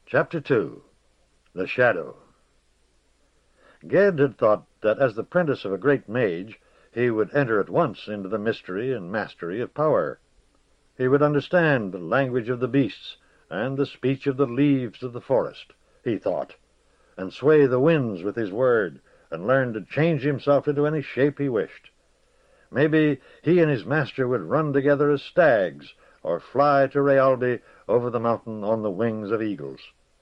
Chapter 2. The Shadow. Ged had thought that as the apprentice of a great mage, he would enter at once into the mystery and mastery of power. He would understand the language of the beasts and the speech of the leaves of the forest, he thought, and sway the winds with his word, and learn to change himself into any shape he wished. Maybe he and his master would run together as stags, or fly to Rayalde over the mountain on the wings of eagles.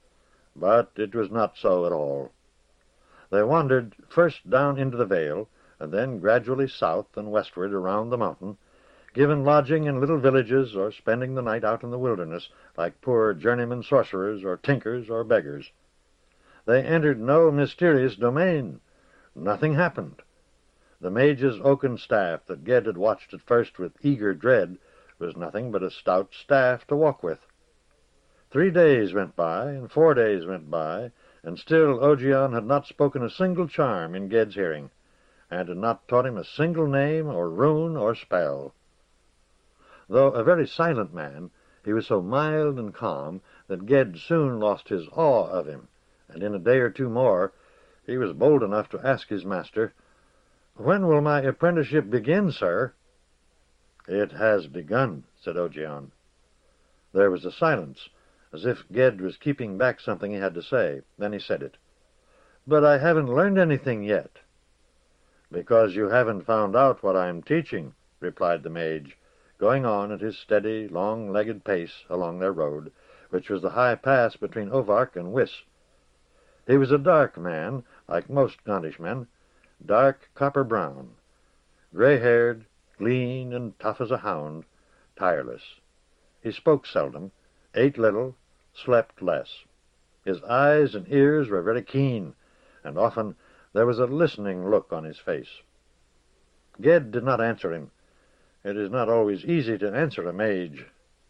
But it was not so at all. They wandered first down into the vale, and then gradually south and westward around the mountain, given lodging in little villages or spending the night out in the wilderness like poor journeyman sorcerers or tinkers or beggars. They entered no mysterious domain. Nothing happened. The mage's oaken staff that Ged had watched at first with eager dread was nothing but a stout staff to walk with. 3 days went by, and 4 days went by, and still Ogion had not spoken a single charm in Ged's hearing, and had not taught him a single name or rune or spell. Though a very silent man, he was so mild and calm that Ged soon lost his awe of him, and in a day or two more he was bold enough to ask his master, "When will my apprenticeship begin, sir?" "It has begun," said Ogion. There was a silence, as if Ged was keeping back something he had to say. Then he said it. "But I haven't learned anything yet." "Because you haven't found out what I am teaching," replied the mage, going on at his steady, long-legged pace along their road, which was the high pass between Ovark and Wiss. He was a dark man, like most Gondishmen, dark copper-brown, gray-haired, lean and tough as a hound, tireless. He spoke seldom, ate little, slept less. His eyes and ears were very keen, and often there was a listening look on his face. Ged did not answer him. It is not always easy to answer a mage.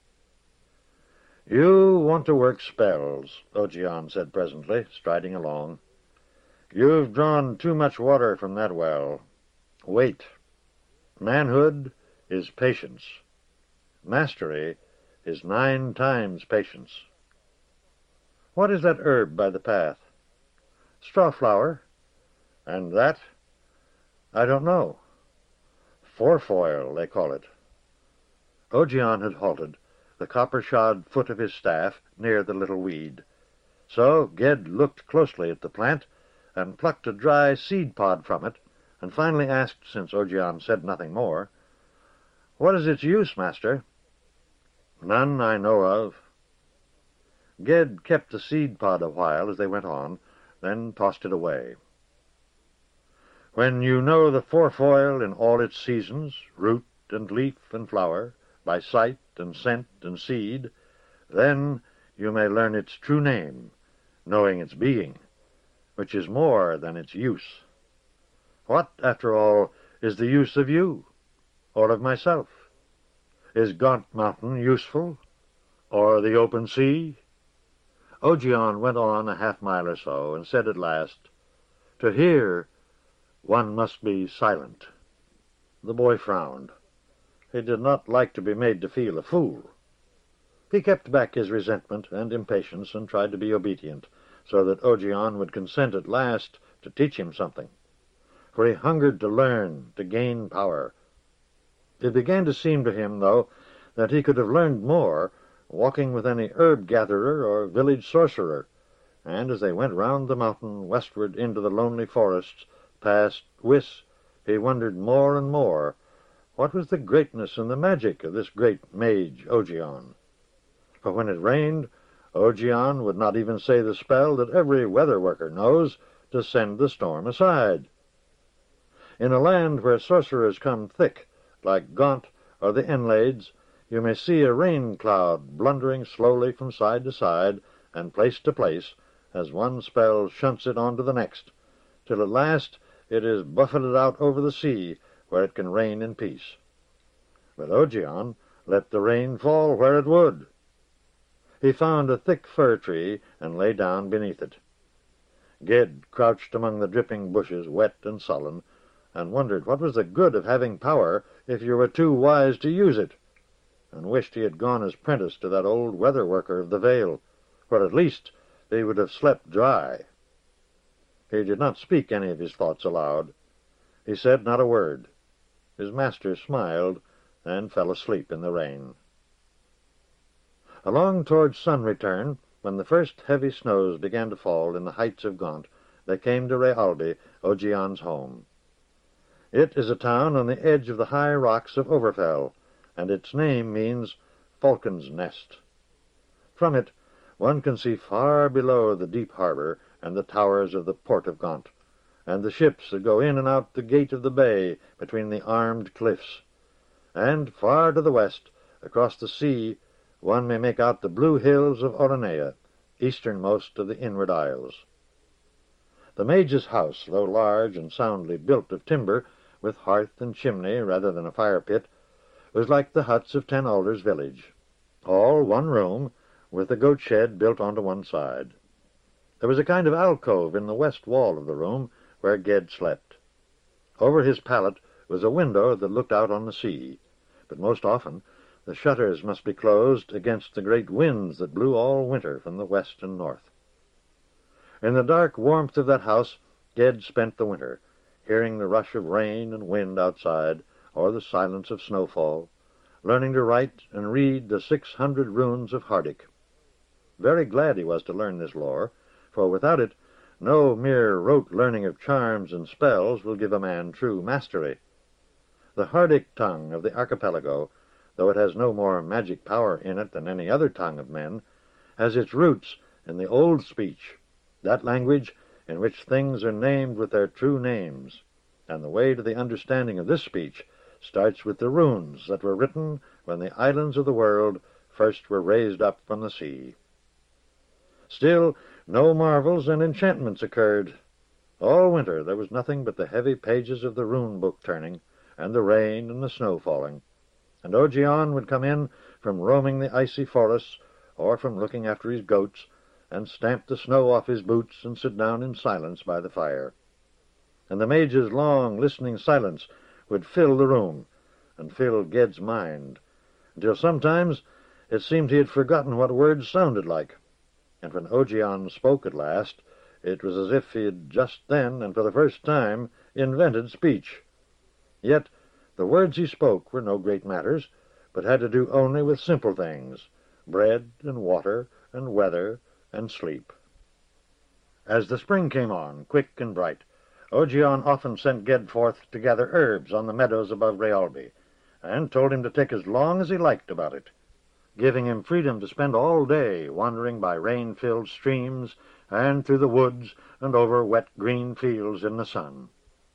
"You want to work spells," Ogion said presently, striding along. "You've drawn too much water from that well. Wait. Manhood is patience. Mastery is 9 times patience. What is that herb by the path?" "Strawflower." "And that?" "I don't know." "Fourfoil, they call it." Ogion had halted, the copper-shod foot of his staff near the little weed. So Ged looked closely at the plant, and plucked a dry seed-pod from it, and finally asked, since Ogion said nothing more, "What is its use, master?" "None I know of." Ged kept the seed-pod a while as they went on, then tossed it away. "When you know the fourfoil in all its seasons, root and leaf and flower, by sight and scent and seed, then you may learn its true name, knowing its being, which is more than its use. What, after all, is the use of you, or of myself? Is Gaunt Mountain useful, or the open sea?" Ogion went on a half-mile or so, and said at last, "To hear, one must be silent." The boy frowned. He did not like to be made to feel a fool. He kept back his resentment and impatience, and tried to be obedient, so that Ogion would consent at last to teach him something. For he hungered to learn, to gain power. It began to seem to him, though, that he could have learned more walking with any herb-gatherer or village sorcerer, and as they went round the mountain westward into the lonely forests, past Wiss, he wondered more and more what was the greatness and the magic of this great mage Ogion. For when it rained, Ogion would not even say the spell that every weather-worker knows, to send the storm aside. In a land where sorcerers come thick, like Gaunt or the Enlades, you may see a rain-cloud blundering slowly from side to side and place to place, as one spell shunts it on to the next, till at last it is buffeted out over the sea, where it can rain in peace. But Ogion let the rain fall where it would. He found a thick fir tree and lay down beneath it. Ged crouched among the dripping bushes, wet and sullen, and wondered what was the good of having power if you were too wise to use it, and wished he had gone as prentice to that old weather-worker of the vale, for at least he would have slept dry. He did not speak any of his thoughts aloud. He said not a word. His master smiled and fell asleep in the rain. Along towards sun-return, when the first heavy snows began to fall in the heights of Gaunt, they came to Rayalde, Ogion's home. It is a town on the edge of the high rocks of Overfell, and its name means Falcon's Nest. From it one can see far below the deep harbor and the towers of the port of Gaunt, and the ships that go in and out the gate of the bay between the armed cliffs. And far to the west, across the sea, one may make out the blue hills of Oronea, easternmost of the Inward Isles. The Mage's house, though large and soundly built of timber, with hearth and chimney rather than a fire-pit, was like the huts of Ten Alders village, all one room, with the goat-shed built onto one side. There was a kind of alcove in the west wall of the room where Ged slept. Over his pallet was a window that looked out on the sea, but most often the shutters must be closed against the great winds that blew all winter from the west and north. In the dark warmth of that house Ged spent the winter, hearing the rush of rain and wind outside, or the silence of snowfall, learning to write and read the 600 runes of Hardic. Very glad he was to learn this lore, for without it no mere rote learning of charms and spells will give a man true mastery. The Hardic tongue of the archipelago, though it has no more magic power in it than any other tongue of men, has its roots in the old speech, that language in which things are named with their true names, and the way to the understanding of this speech starts with the runes that were written when the islands of the world first were raised up from the sea. Still, no marvels and enchantments occurred. All winter there was nothing but the heavy pages of the rune-book turning, and the rain and the snow falling, and Ogion would come in from roaming the icy forests, or from looking after his goats, and stamp the snow off his boots and sit down in silence by the fire. And the Mage's long, listening silence would fill the room, and fill Ged's mind, until sometimes it seemed he had forgotten what words sounded like. And when Ogion spoke at last, it was as if he had just then, and for the first time, invented speech. Yet the words he spoke were no great matters, but had to do only with simple things, bread and water and weather and sleep. As the spring came on, quick and bright, Ogion often sent Ged forth to gather herbs on the meadows above Rayalde, and told him to take as long as he liked about it, giving him freedom to spend all day wandering by rain-filled streams and through the woods and over wet green fields in the sun.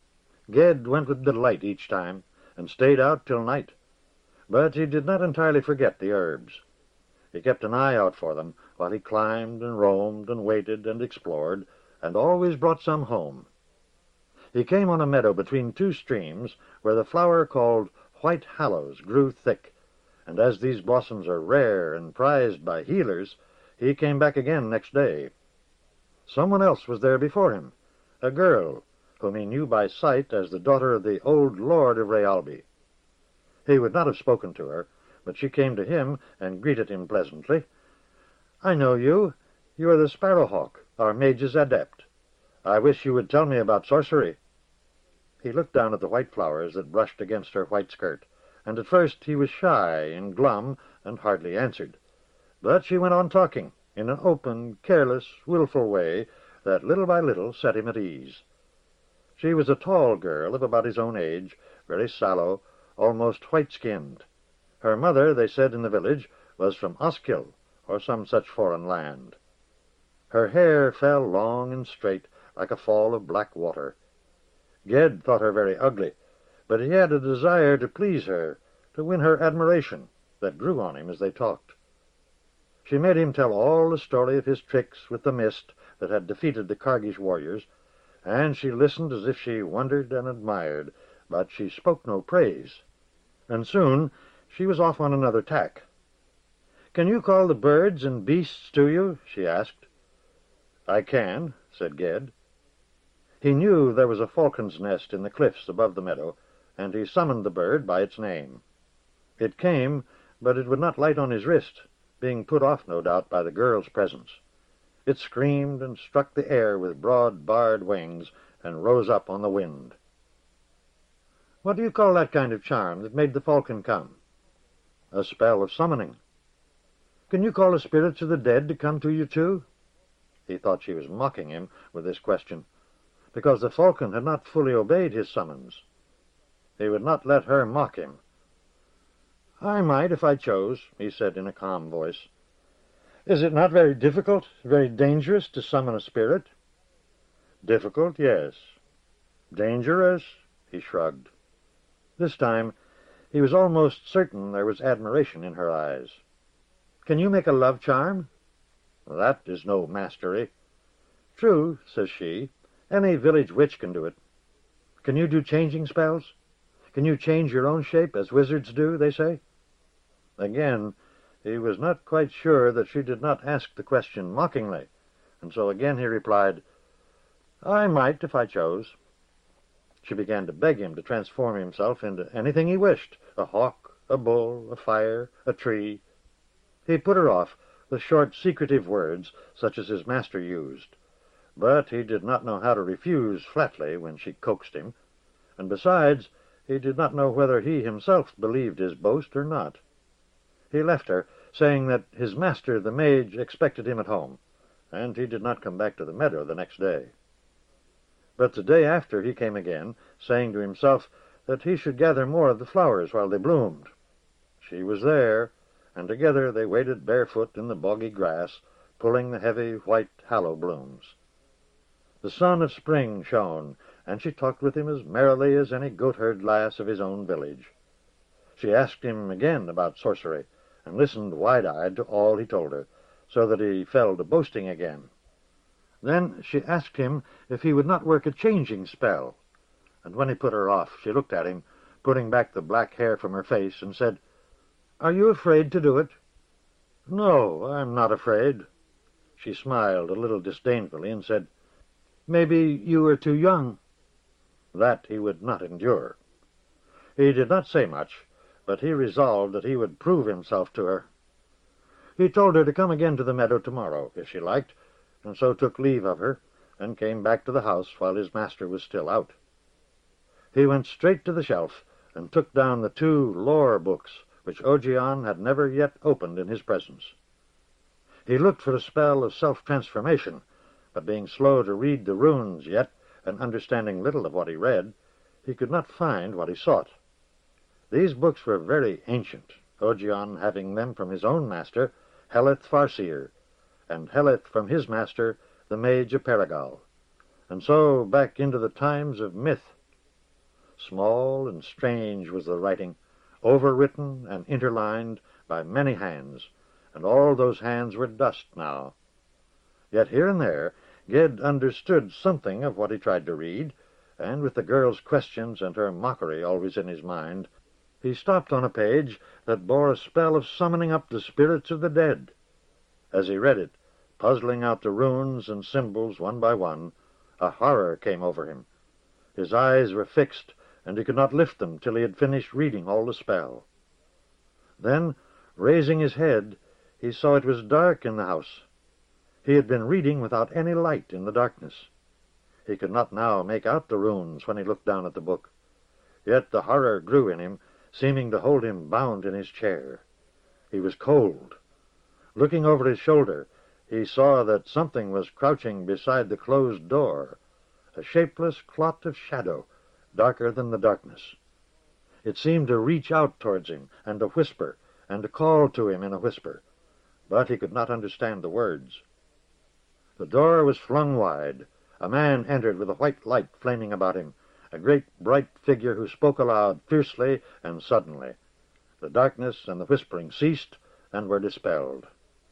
Ged went with delight each time, and stayed out till night, but he did not entirely forget the herbs. He kept an eye out for them while he climbed and roamed and waited and explored, and always brought some home. He came on a meadow between two streams where the flower called white hallows grew thick, and as these blossoms are rare and prized by healers, he came back again next day. Someone else was there before him, a girl, whom he knew by sight as the daughter of the old lord of Rayalde. He would not have spoken to her, but she came to him and greeted him pleasantly. "I know you. You are the Sparrowhawk, our mage's adept. I wish you would tell me about sorcery." He looked down at the white flowers that brushed against her white skirt, and at first he was shy and glum and hardly answered. But she went on talking in an open, careless, wilful way that little by little set him at ease. She was a tall girl of about his own age, very sallow, almost white-skinned. Her mother, they said in the village, was from Oskill, or some such foreign land. Her hair fell long and straight, like a fall of black water. Ged thought her very ugly, but he had a desire to please her, to win her admiration, that grew on him as they talked. She made him tell all the story of his tricks with the mist that had defeated the Kargish warriors, and she listened as if she wondered and admired, but she spoke no praise. And soon she was off on another tack. "Can you call the birds and beasts to you?" she asked. "I can," said Ged. He knew there was a falcon's nest in the cliffs above the meadow, and he summoned the bird by its name. It came, but it would not light on his wrist, being put off, no doubt, by the girl's presence. It screamed and struck the air with broad, barred wings and rose up on the wind. "What do you call that kind of charm that made the falcon come?" "A spell of summoning." "Can you call the spirits of the dead to come to you, too?" He thought she was mocking him with this question, because the falcon had not fully obeyed his summons. He would not let her mock him. "I might, if I chose," he said in a calm voice. "Is it not very difficult, very dangerous to summon a spirit?" "Difficult, yes. Dangerous?" He shrugged. This time he was almost certain there was admiration in her eyes. "Can you make a love charm?" "That is no mastery." "True," says she. "Any village witch can do it." "Can you do changing spells? Can you change your own shape, as wizards do, they say?" Again, he was not quite sure that she did not ask the question mockingly, and so again he replied, "I might, if I chose." She began to beg him to transform himself into anything he wished, a hawk, a bull, a fire, a tree. He put her off with short, secretive words, such as his master used, but he did not know how to refuse flatly when she coaxed him, and besides, he did not know whether he himself believed his boast or not. He left her, saying that his master, the mage, expected him at home, and he did not come back to the meadow the next day. But the day after he came again, saying to himself that he should gather more of the flowers while they bloomed. She was there, and together they waded barefoot in the boggy grass, pulling the heavy white hallow blooms. The sun of spring shone, and she talked with him as merrily as any goatherd lass of his own village. She asked him again about sorcery, and listened wide-eyed to all he told her, so that he fell to boasting again. Then she asked him if he would not work a changing spell, and when he put her off, she looked at him, putting back the black hair from her face, and said, "Are you afraid to do it?" "No, I'm not afraid." She smiled a little disdainfully and said, "Maybe you are too young." That he would not endure. He did not say much, but he resolved that he would prove himself to her. He told her to come again to the meadow tomorrow, if she liked, and so took leave of her, and came back to the house while his master was still out. He went straight to the shelf, and took down the 2 lore books, which Ogion had never yet opened in his presence. He looked for a spell of self-transformation, but being slow to read the runes yet, and understanding little of what he read, he could not find what he sought. These books were very ancient, Ogion having them from his own master, Heleth Farseer, and Heleth from his master, the mage of Perigal, and so back into the times of myth. Small and strange was the writing, overwritten and interlined by many hands, and all those hands were dust now. Yet here and there Ged understood something of what he tried to read, and with the girl's questions and her mockery always in his mind, he stopped on a page that bore a spell of summoning up the spirits of the dead. As he read it, puzzling out the runes and symbols one by one, a horror came over him. His eyes were fixed, and he could not lift them till he had finished reading all the spell. Then, raising his head, he saw it was dark in the house. He had been reading without any light in the darkness. He could not now make out the runes when he looked down at the book. Yet the horror grew in him, seeming to hold him bound in his chair. He was cold. Looking over his shoulder, he saw that something was crouching beside the closed door, a shapeless clot of shadow, darker than the darkness. It seemed to reach out towards him, and to whisper, and to call to him in a whisper, but he could not understand the words. The door was flung wide. A man entered with a white light flaming about him, a great bright figure who spoke aloud fiercely and suddenly. The darkness and the whispering ceased and were dispelled.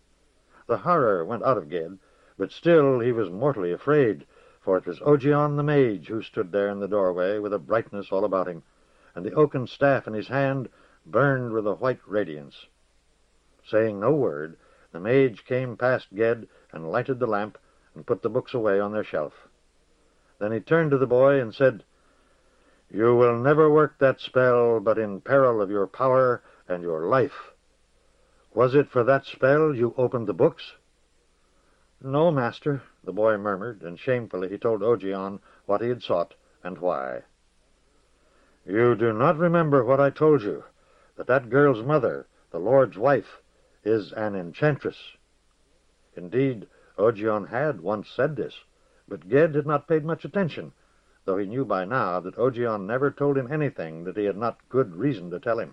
The horror went out of Ged, but still he was mortally afraid, for it was Ogion the mage who stood there in the doorway with a brightness all about him, and the oaken staff in his hand burned with a white radiance. Saying no word, the mage came past Ged and lighted the lamp and put the books away on their shelf. Then he turned to the boy and said, "You will never work that spell but in peril of your power and your life. Was it for that spell you opened the books?" "No, master," the boy murmured, and shamefully he told Ogion what he had sought and why. "You do not remember what I told you, that girl's mother, the lord's wife, is an enchantress." Indeed, Ogion had once said this, but Ged had not paid much attention, though he knew by now that Ogion never told him anything that he had not good reason to tell him.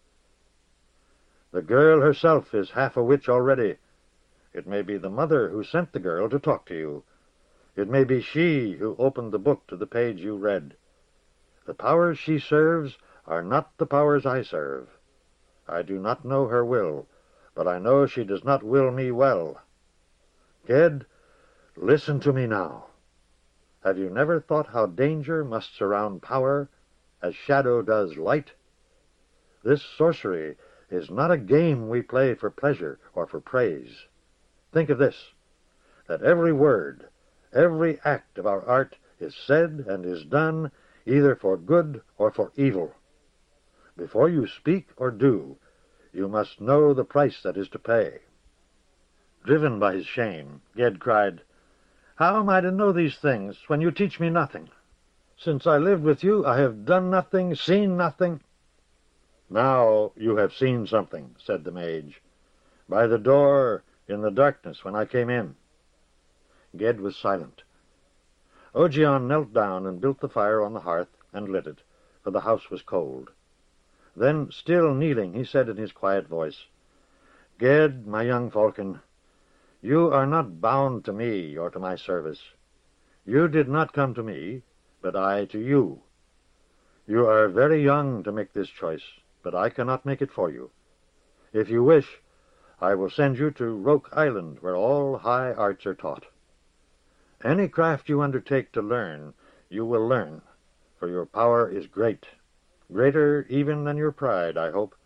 "The girl herself is half a witch already. It may be the mother who sent the girl to talk to you. It may be she who opened the book to the page you read. The powers she serves are not the powers I serve. I do not know her will, but I know she does not will me well. Ged, listen to me now. Have you never thought how danger must surround power, as shadow does light? This sorcery is not a game we play for pleasure or for praise. Think of this, that every word, every act of our art is said and is done either for good or for evil. Before you speak or do, you must know the price that is to pay." Driven by his shame, Ged cried, "How am I to know these things when you teach me nothing? Since I lived with you, I have done nothing, seen nothing." "Now you have seen something," said the mage, "by the door in the darkness when I came in." Ged was silent. Ogion knelt down and built the fire on the hearth and lit it, for the house was cold. Then, still kneeling, he said in his quiet voice, "Ged, my young falcon, you are not bound to me or to my service. You did not come to me, but I to you. You are very young to make this choice, but I cannot make it for you. If you wish, I will send you to Roke Island, where all high arts are taught. Any craft you undertake to learn, you will learn, for your power is great, greater even than your pride, I hope.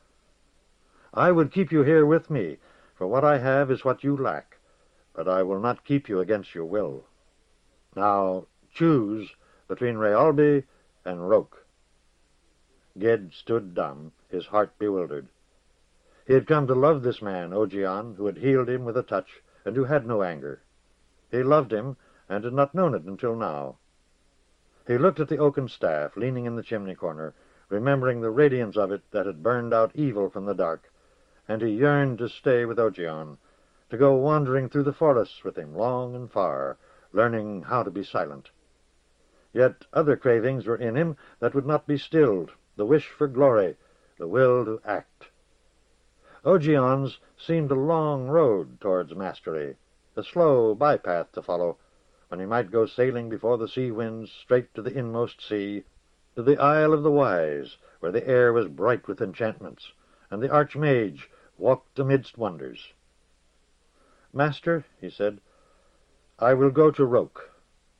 I would keep you here with me, for what I have is what you lack, but I will not keep you against your will. Now choose between Rayalby and Roke." Ged stood dumb, his heart bewildered. He had come to love this man, Ogion, who had healed him with a touch, and who had no anger. He loved him, and had not known it until now. He looked at the oaken staff leaning in the chimney-corner, remembering the radiance of it that had burned out evil from the dark, and he yearned to stay with Ogion, to go wandering through the forests with him long and far, learning how to be silent. Yet other cravings were in him that would not be stilled, the wish for glory, the will to act. Ogion's seemed a long road towards mastery, a slow bypath to follow, when he might go sailing before the sea winds straight to the inmost sea, to the Isle of the Wise, where the air was bright with enchantments, and the Archmage walked amidst wonders. "Master," he said, "I will go to Roke."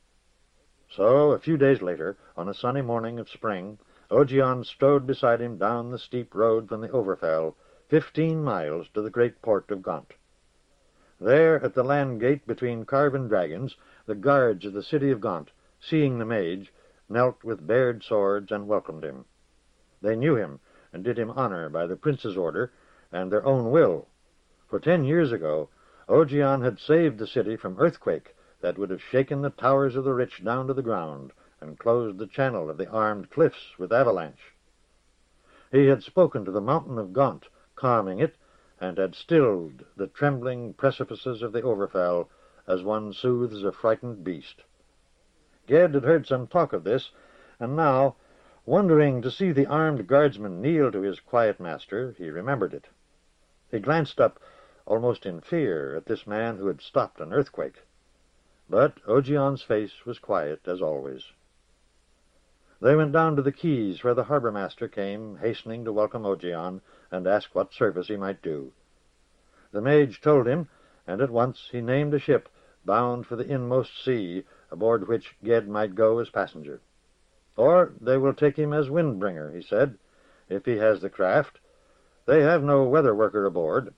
So, a few days later, on a sunny morning of spring, Ogion strode beside him down the steep road from the Overfell, 15 miles to the great port of Gaunt. There, at the land gate between carven dragons, the guards of the city of Gaunt, seeing the mage, knelt with bared swords and welcomed him. They knew him, and did him honor by the prince's order and their own will. For 10 years ago, Ogion had saved the city from earthquake that would have shaken the towers of the rich down to the ground and closed the channel of the armed cliffs with avalanche. He had spoken to the mountain of Gaunt, calming it, and had stilled the trembling precipices of the Overfell as one soothes a frightened beast. Ged had heard some talk of this, and now, wondering to see the armed guardsman kneel to his quiet master, he remembered it. He glanced up, almost in fear, at this man who had stopped an earthquake. But Ogion's face was quiet, as always. They went down to the quays, where the harbor-master came, hastening to welcome Ogion and ask what service he might do. The mage told him, and at once he named a ship bound for the inmost sea, aboard which Ged might go as passenger. "Or they will take him as windbringer," he said, "if he has the craft. They have no weather worker aboard."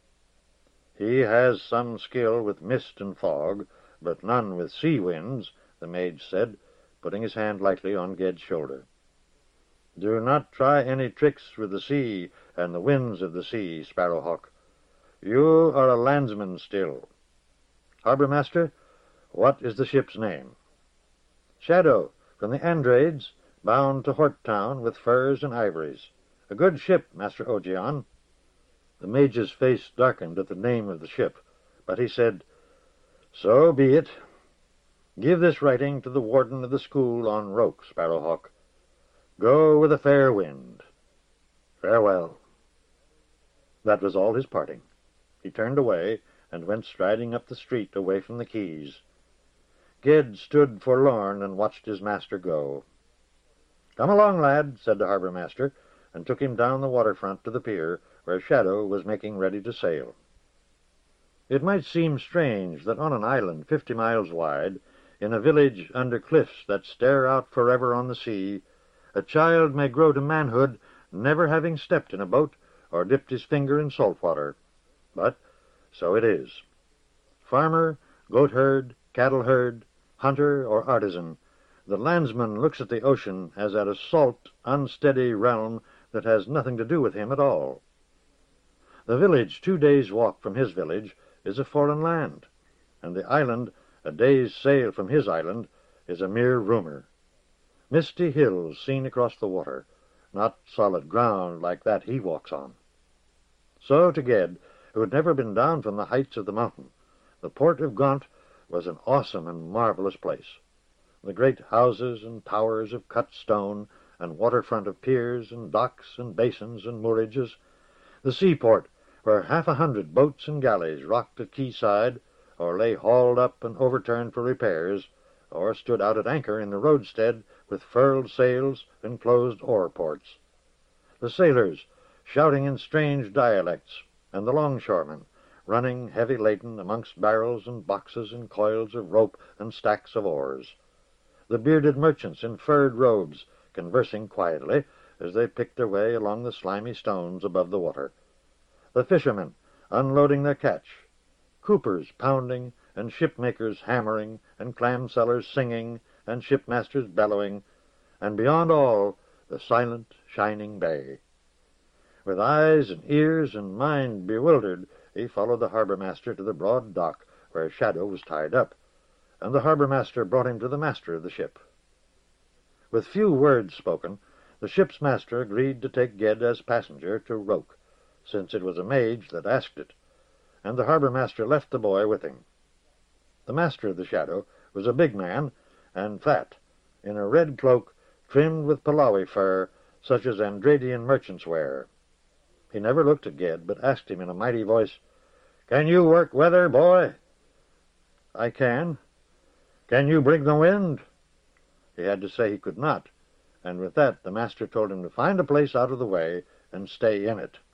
"He has some skill with mist and fog, but none with sea winds," the mage said, putting his hand lightly on Ged's shoulder. "Do not try any tricks with the sea and the winds of the sea, Sparrowhawk. You are a landsman still." Harbor master, what is the ship's name?" "Shadow, from the Andrades, bound to Hortown with furs and ivories. A good ship, Master Ogeon." The mage's face darkened at the name of the ship, but he said, "So be it. Give this writing to the warden of the school on Roke, Sparrowhawk. Go with a fair wind. Farewell." That was all his parting. He turned away and went striding up the street away from the quays. Ged stood forlorn and watched his master go. "Come along, lad," said the harbor master, and took him down the waterfront to the pier, where Shadow was making ready to sail. It might seem strange that on an island 50 miles wide, in a village under cliffs that stare out forever on the sea, a child may grow to manhood, never having stepped in a boat or dipped his finger in salt water. But so it is. Farmer, goat-herd, cattle-herd, hunter, or artisan, the landsman looks at the ocean as at a salt, unsteady realm that has nothing to do with him at all. The village 2 days' walk from his village is a foreign land, and the island a day's sail from his island is a mere rumor. Misty hills seen across the water, not solid ground like that he walks on. So to Ged, who had never been down from the heights of the mountain, the port of Gaunt was an awesome and marvelous place. The great houses and towers of cut stone, and waterfront of piers and docks and basins and moorages, the seaport where 100 boats and galleys rocked at quayside, or lay hauled up and overturned for repairs, or stood out at anchor in the roadstead with furled sails and closed oar ports. The sailors shouting in strange dialects, and the longshoremen running heavy-laden amongst barrels and boxes and coils of rope and stacks of oars. The bearded merchants in furred robes conversing quietly as they picked their way along the slimy stones above the water. The fishermen unloading their catch, coopers pounding, and shipmakers hammering, and clam sellers singing, and shipmasters bellowing, and beyond all, the silent, shining bay. With eyes and ears and mind bewildered, he followed the harbor-master to the broad dock where Shadow was tied up, and the harbor-master brought him to the master of the ship. With few words spoken, the ship's master agreed to take Ged as passenger to Roke, since it was a mage that asked it, and the harbor-master left the boy with him. The master of the Shadow was a big man and fat, in a red cloak trimmed with Palawi fur, such as Andradian merchants wear. He never looked at Ged, but asked him in a mighty voice, "Can you work weather, boy?" "I can." "Can you bring the wind?" He had to say he could not, and with that the master told him to find a place out of the way and stay in it.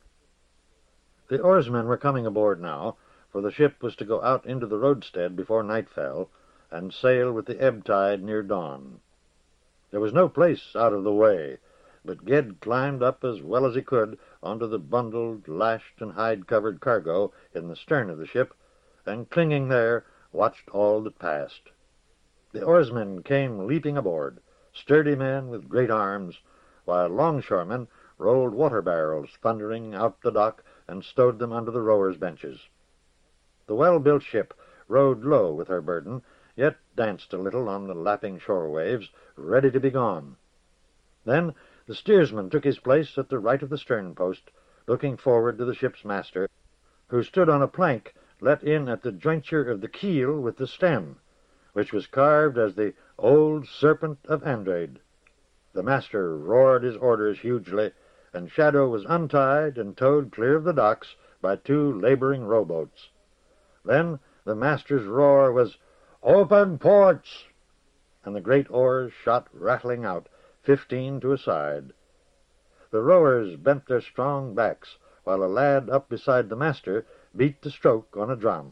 The oarsmen were coming aboard now, for the ship was to go out into the roadstead before night fell, and sail with the ebb tide near dawn. There was no place out of the way, but Ged climbed up as well as he could onto the bundled, lashed, and hide-covered cargo in the stern of the ship, and clinging there, watched all that passed. The oarsmen came leaping aboard, sturdy men with great arms, while longshoremen rolled water barrels thundering out the dock and stowed them under the rowers' benches. The well-built ship rode low with her burden, yet danced a little on the lapping shore waves, ready to be gone. Then the steersman took his place at the right of the stern-post, looking forward to the ship's master, who stood on a plank let in at the jointure of the keel with the stem, which was carved as the old serpent of Andrade. The master roared his orders hugely, and Shadow was untied and towed clear of the docks by 2 laboring rowboats. Then the master's roar was, "Open ports!" and the great oars shot rattling out, 15 to a side. The rowers bent their strong backs, while a lad up beside the master beat the stroke on a drum.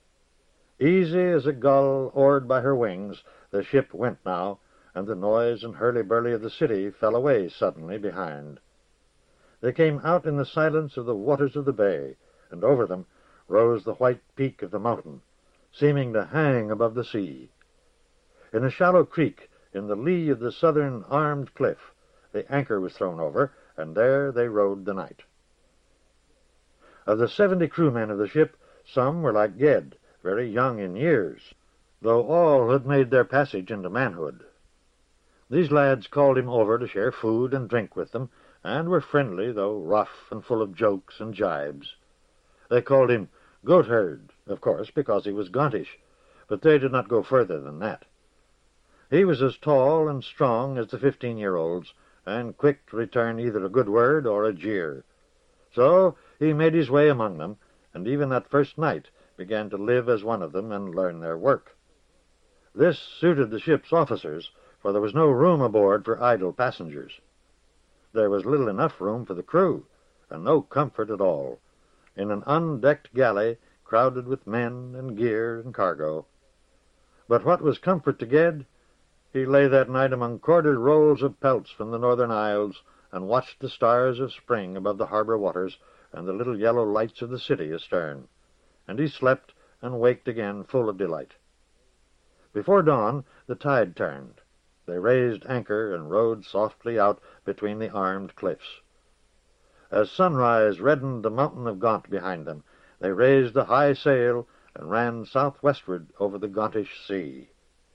Easy as a gull oared by her wings, the ship went now, and the noise and hurly-burly of the city fell away suddenly behind. They came out in the silence of the waters of the bay, and over them rose the white peak of the mountain, seeming to hang above the sea. In a shallow creek in the lee of the southern armed cliff, the anchor was thrown over, and there they rode the night. Of the 70 crewmen of the ship, some were like Ged, very young in years, though all had made their passage into manhood. These lads called him over to share food and drink with them, and were friendly, though rough and full of jokes and jibes. They called him Goatherd, of course, because he was gontish, but they did not go further than that. He was as tall and strong as the 15-year-olds, and quick to return either a good word or a jeer. So he made his way among them, and even that first night began to live as one of them and learn their work. This suited the ship's officers, for there was no room aboard for idle passengers. There was little enough room for the crew, and no comfort at all, in an undecked galley crowded with men and gear and cargo. But what was comfort to Ged? He lay that night among corded rolls of pelts from the northern isles, and watched the stars of spring above the harbor waters and the little yellow lights of the city astern, and he slept and waked again full of delight. Before dawn the tide turned. They raised anchor and rowed softly out between the armed cliffs. As sunrise reddened the mountain of Gaunt behind them, they raised the high sail and ran southwestward over the Gauntish Sea.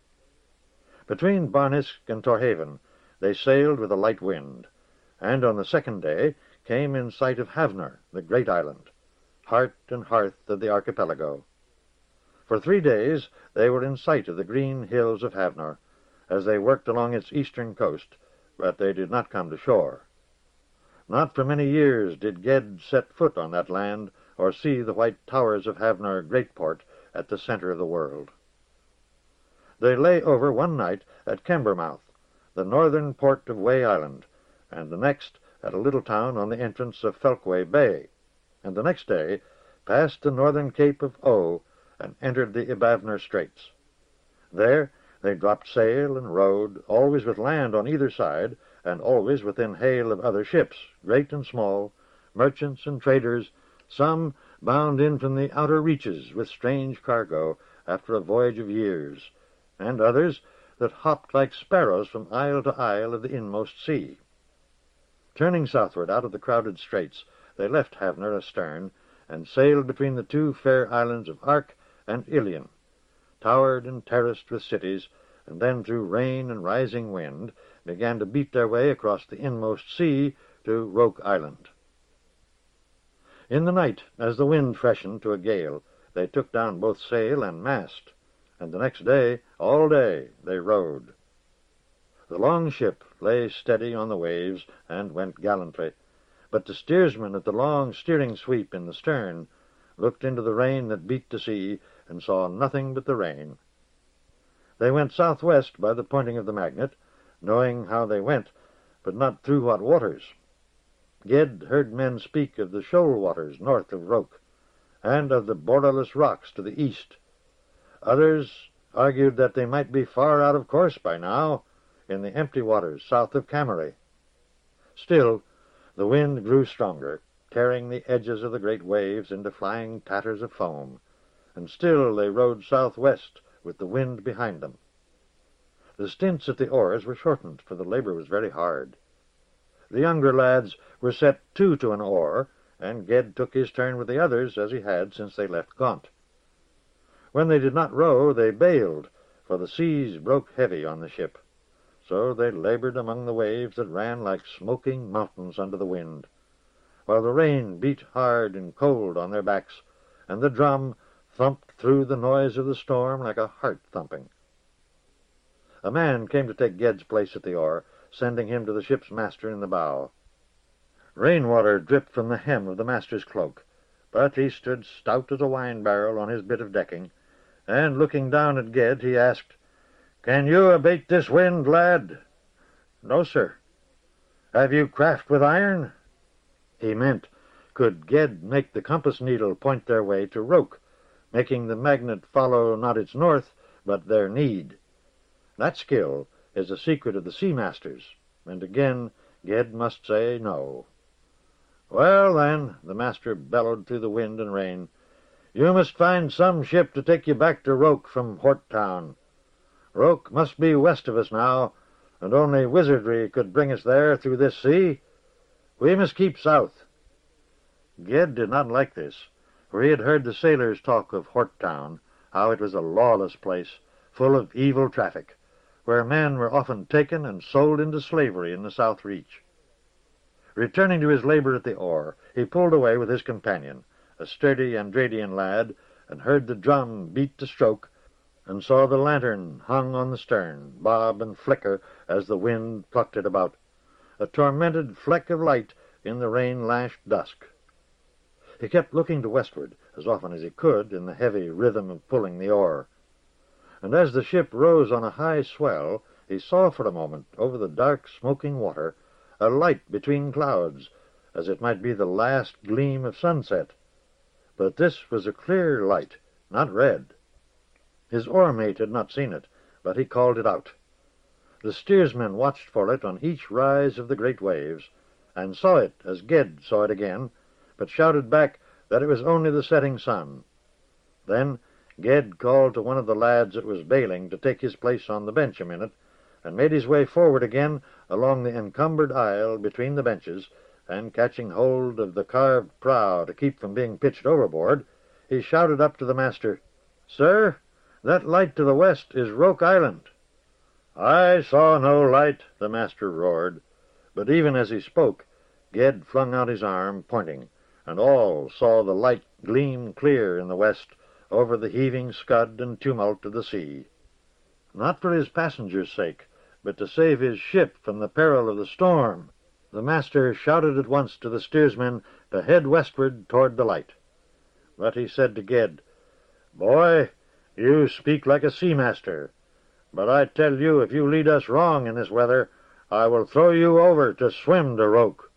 Between Barnisk and Torhaven they sailed with a light wind, and on the second day came in sight of Havnor, the great island, heart and hearth of the archipelago. For 3 days they were in sight of the green hills of Havnor, as they worked along its eastern coast, but they did not come to shore. Not for many years did Ged set foot on that land, or see the white towers of Havnor Greatport at the center of the world. They lay over one night at Cumbermouth, the northern port of Way Island, and the next at a little town on the entrance of Felquay Bay, and the next day passed the northern cape of O and entered the Ibavner Straits. There they dropped sail and rowed, always with land on either side, and always within hail of other ships, great and small, merchants and traders, some bound in from the outer reaches with strange cargo after a voyage of years, and others that hopped like sparrows from isle to isle of the inmost sea. Turning southward out of the crowded straits, they left Havnor astern, and sailed between the two fair islands of Ark and Ilion, towered and terraced with cities, and then through rain and rising wind began to beat their way across the inmost sea to Roke Island. In the night, as the wind freshened to a gale, they took down both sail and mast, and the next day, all day, they rowed. The long ship lay steady on the waves and went gallantly, but the steersman at the long steering sweep in the stern looked into the rain that beat the sea and saw nothing but the rain. They went southwest by the pointing of the magnet, knowing how they went, but not through what waters. Ged heard men speak of the shoal waters north of Roke, and of the borderless rocks to the east. Others argued that they might be far out of course by now, in the empty waters south of Cameray. Still, the wind grew stronger, tearing the edges of the great waves into flying tatters of foam, and still they rowed southwest with the wind behind them. The stints at the oars were shortened, for the labor was very hard. The younger lads were set 2 to an oar, and Ged took his turn with the others, as he had since they left Gaunt. When they did not row, they bailed, for the seas broke heavy on the ship. So they labored among the waves that ran like smoking mountains under the wind, while the rain beat hard and cold on their backs, and the drum thumped through the noise of the storm like a heart thumping. A man came to take Ged's place at the oar, sending him to the ship's master in the bow. Rainwater dripped from the hem of the master's cloak, but he stood stout as a wine-barrel on his bit of decking, and looking down at Ged, he asked, "Can you abate this wind, lad?" "No, sir." "Have you craft with iron?" He meant, could Ged make the compass needle point their way to Roke, making the magnet follow not its north, but their need? That skill is a secret of the sea-masters, and again Ged must say no. "Well, then," the master bellowed through the wind and rain, "you must find some ship to take you back to Roke from Hort Town. Roke must be west of us now, and only wizardry could bring us there through this sea. We must keep south." Ged did not like this, for he had heard the sailors talk of Hort Town, how it was a lawless place, full of evil traffic, where men were often taken and sold into slavery in the South Reach. Returning to his labor at the oar, he pulled away with his companion, a sturdy Andradian lad, and heard the drum beat the stroke, and saw the lantern hung on the stern, bob and flicker as the wind plucked it about, a tormented fleck of light in the rain-lashed dusk. He kept looking to westward as often as he could in the heavy rhythm of pulling the oar. And as the ship rose on a high swell, he saw for a moment over the dark, smoking water a light between clouds, as it might be the last gleam of sunset. But this was a clear light, not red. His oar-mate had not seen it, but he called it out. The steersman watched for it on each rise of the great waves, and saw it as Ged saw it again, but shouted back that it was only the setting sun. Then Ged called to one of the lads that was bailing to take his place on the bench a minute, and made his way forward again along the encumbered aisle between the benches, and catching hold of the carved prow to keep from being pitched overboard, he shouted up to the master, "Sir, that light to the west is Roke Island." "I saw no light," the master roared, but even as he spoke, Ged flung out his arm, pointing, and all saw the light gleam clear in the west over the heaving scud and tumult of the sea. Not for his passengers' sake, but to save his ship from the peril of the storm, the master shouted at once to the steersman to head westward toward the light. But he said to Ged, "Boy, you speak like a seamaster, but I tell you, if you lead us wrong in this weather, I will throw you over to swim to Roke."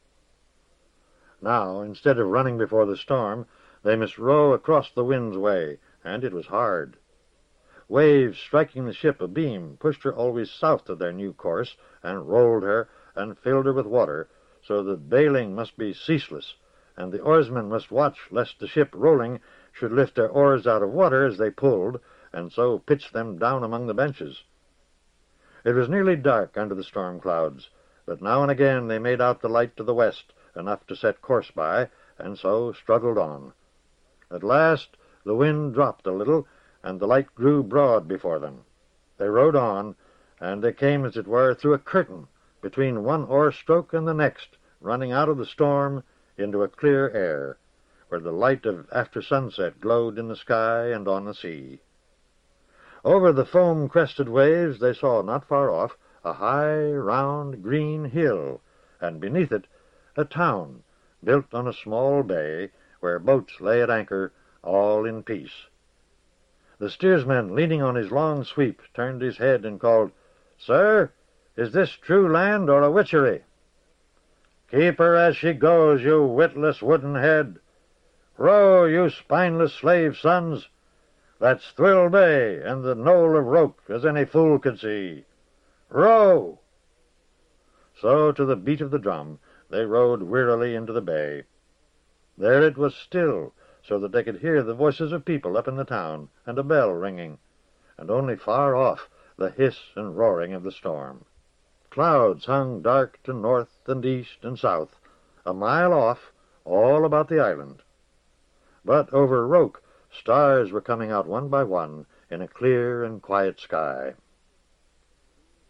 Now, instead of running before the storm, they must row across the wind's way, and it was hard. Waves striking the ship abeam pushed her always south of their new course, and rolled her, and filled her with water, so that bailing must be ceaseless, and the oarsmen must watch lest the ship rolling should lift their oars out of water as they pulled, and so pitch them down among the benches. It was nearly dark under the storm clouds, but now and again they made out the light to the west, enough to set course by, and so struggled on. At last the wind dropped a little, and the light grew broad before them. They rowed on, and they came, as it were, through a curtain between one oar-stroke and the next, running out of the storm into a clear air, where the light of after sunset glowed in the sky and on the sea. Over the foam-crested waves they saw, not far off, a high, round, green hill, and beneath it a town built on a small bay where boats lay at anchor, all in peace. The steersman, leaning on his long sweep, turned his head and called, "Sir, is this true land or a witchery?" "Keep her as she goes, you witless wooden head. Row, you spineless slave sons. That's Thrill Bay and the knoll of Roke, as any fool could see. Row!" So, to the beat of the drum, they rowed wearily into the bay. There it was still, so that they could hear the voices of people up in the town, and a bell ringing, and only far off the hiss and roaring of the storm. Clouds hung dark to north and east and south, a mile off, all about the island. But over Roke, stars were coming out one by one in a clear and quiet sky.